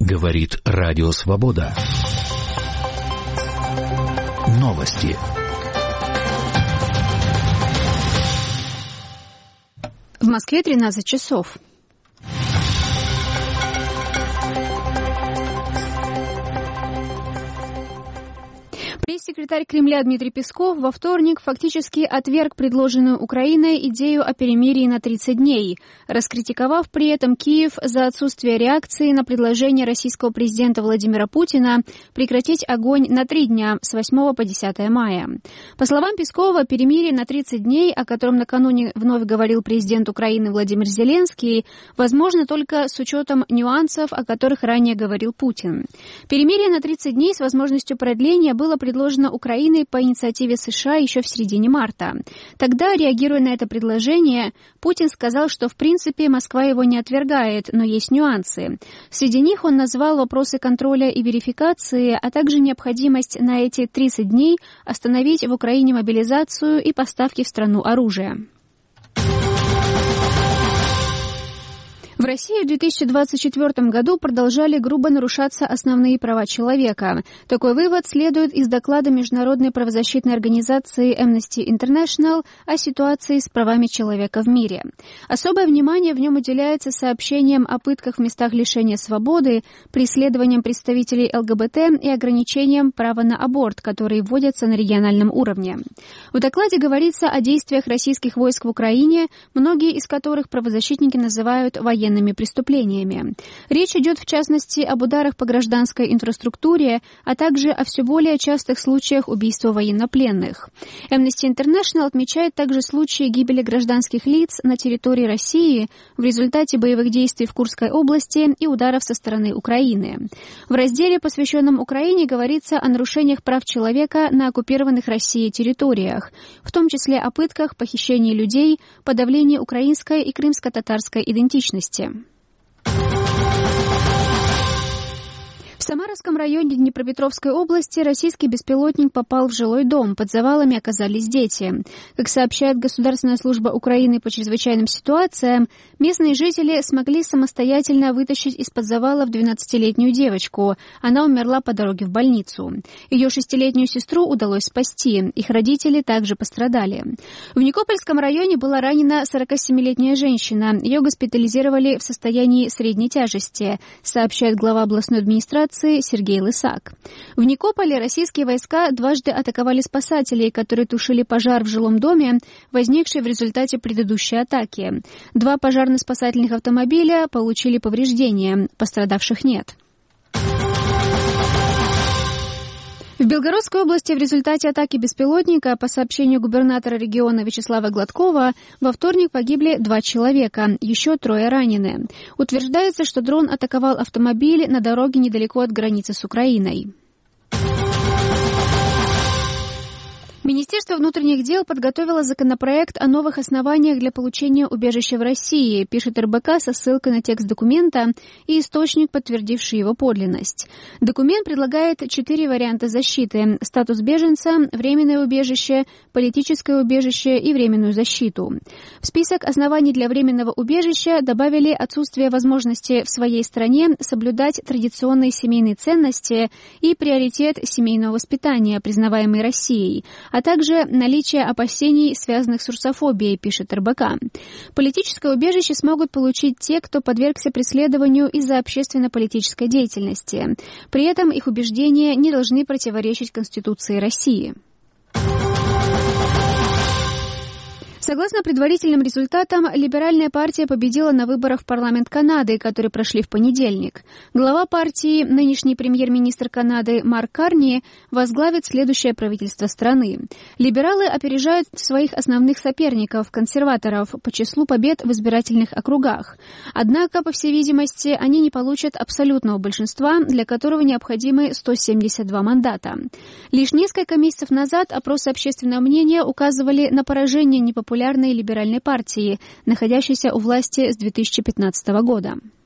Говорит Радио Свобода. Новости. В Москве 13 часов. Пресс-секретарь Кремля Дмитрий Песков во вторник фактически отверг предложенную Украиной идею о перемирии на 30 дней, раскритиковав при этом Киев за отсутствие реакции на предложение российского президента Владимира Путина прекратить огонь на 3 дня с 8 по 10 мая. По словам Пескова, перемирие на 30 дней, о котором накануне вновь говорил президент Украины Владимир Зеленский, возможно только с учетом нюансов, о которых ранее говорил Путин. Перемирие на 30 дней с возможностью продления было предложено Украиной по инициативе США еще в середине марта. Тогда, реагируя на это предложение, Путин сказал, что в принципе Москва его не отвергает, но есть нюансы. Среди них он назвал вопросы контроля и верификации, а также необходимость на эти 30 дней остановить в Украине мобилизацию и поставки в страну оружия. В России в 2024 году продолжали грубо нарушаться основные права человека. Такой вывод следует из доклада Международной правозащитной организации Amnesty International о ситуации с правами человека в мире. Особое внимание в нем уделяется сообщениям о пытках в местах лишения свободы, преследованиям представителей ЛГБТ и ограничениям права на аборт, которые вводятся на региональном уровне. В докладе говорится о действиях российских войск в Украине, многие из которых правозащитники называют военными преступлениями. Речь идет, в частности, об ударах по гражданской инфраструктуре, а также о все более частых случаях убийства военнопленных. Amnesty International отмечает также случаи гибели гражданских лиц на территории России в результате боевых действий в Курской области и ударов со стороны Украины. В разделе, посвященном Украине, говорится о нарушениях прав человека на оккупированных Россией территориях, в том числе о пытках, похищении людей, подавлении украинской и крымско-татарской идентичности. В Самарском районе Днепропетровской области российский беспилотник попал в жилой дом. Под завалами оказались дети. Как сообщает Государственная служба Украины по чрезвычайным ситуациям, местные жители смогли самостоятельно вытащить из-под завалов 12-летнюю девочку. Она умерла по дороге в больницу. Ее 6-летнюю сестру удалось спасти. Их родители также пострадали. В Никопольском районе была ранена 47-летняя женщина. Ее госпитализировали в состоянии средней тяжести, сообщает глава областной администрации Сергей Лысак. В Никополе российские войска дважды атаковали спасателей, которые тушили пожар в жилом доме, возникший в результате предыдущей атаки. 2 пожарно-спасательных автомобиля получили повреждения, пострадавших нет. В Белгородской области в результате атаки беспилотника, по сообщению губернатора региона Вячеслава Гладкова, во вторник погибли 2 человека, еще 3 ранены. Утверждается, что дрон атаковал автомобиль на дороге недалеко от границы с Украиной. Министерство внутренних дел подготовило законопроект о новых основаниях для получения убежища в России, пишет РБК со ссылкой на текст документа и источник, подтвердивший его подлинность. Документ предлагает 4 варианта защиты: статус беженца, временное убежище, политическое убежище и временную защиту. В список оснований для временного убежища добавили отсутствие возможности в своей стране соблюдать традиционные семейные ценности и приоритет семейного воспитания, признаваемый Россией, а также наличие опасений, связанных с русофобией, пишет РБК. Политическое убежище смогут получить те, кто подвергся преследованию из-за общественно-политической деятельности. При этом их убеждения не должны противоречить Конституции России. Согласно предварительным результатам, либеральная партия победила на выборах в парламент Канады, которые прошли в понедельник. Глава партии, нынешний премьер-министр Канады Марк Карни, возглавит следующее правительство страны. Либералы опережают своих основных соперников, консерваторов, по числу побед в избирательных округах. Однако, по всей видимости, они не получат абсолютного большинства, для которого необходимы 172 мандата. Лишь несколько месяцев назад опросы общественного мнения указывали на поражение непопулярной либеральной партии, находящейся у власти с 2015 года.